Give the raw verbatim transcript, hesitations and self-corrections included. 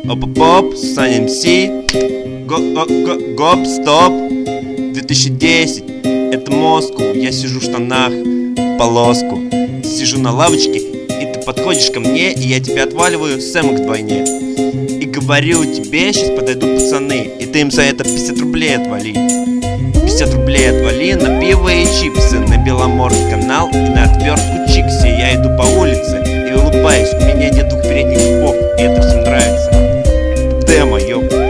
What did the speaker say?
Оп-оп-оп, Sun эм си. Гоп-стоп. две тысячи десять. Это Москва. Я сижу в штанах полоску. Сижу на лавочке, и ты подходишь ко мне, и я тебе отваливаю сэмок вдвойне. И говорю тебе, сейчас подойдут пацаны, и ты им за это пятьдесят рублей отвали. пятьдесят рублей отвали на пиво и чипсы, на Беломорский канал и на отвертку чикси. Я иду по улице и улыбаюсь, у меня нет двух передних зубов, и это всем нравится. Демо, ёп.